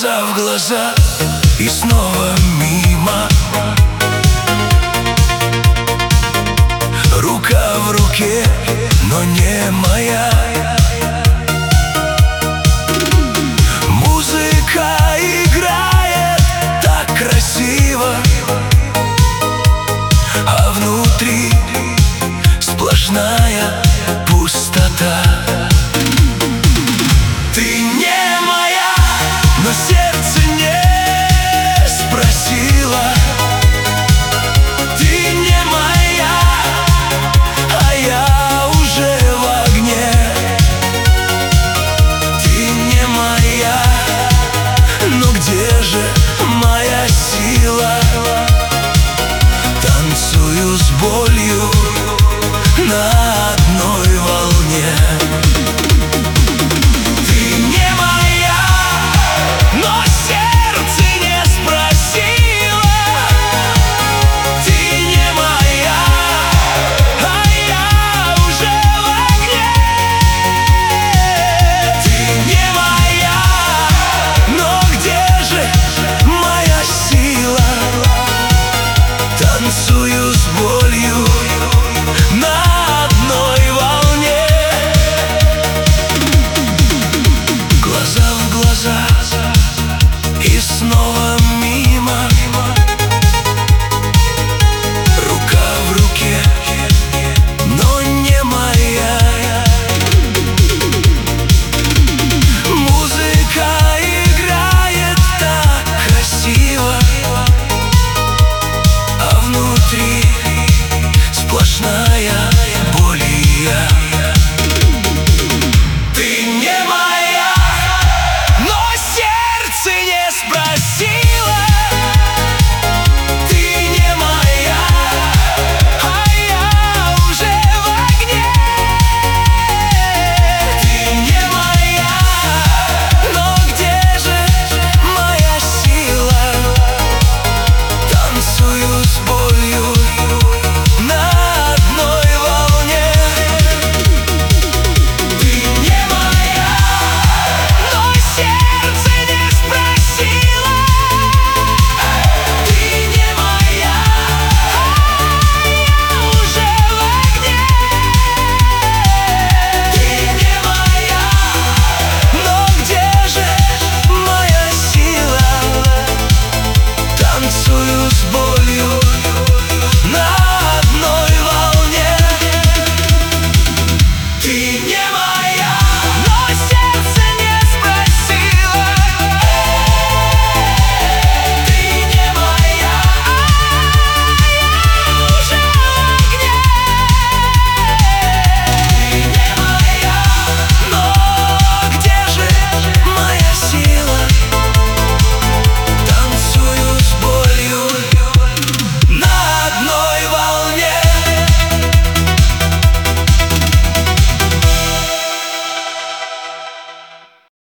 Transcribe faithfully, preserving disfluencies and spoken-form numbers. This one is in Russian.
Глаза в глаза и снова мимо, рука в руке, но не моя. Музыка играет так красиво, а внутри сплошная пустота. Ты не моя, но сердце не спросило. Ты не моя, а я уже в огне. Ты не моя, но где же моя сила? Танцую с болью на одной волне. Танцую с болью на одной волне. Глаза в глаза и снова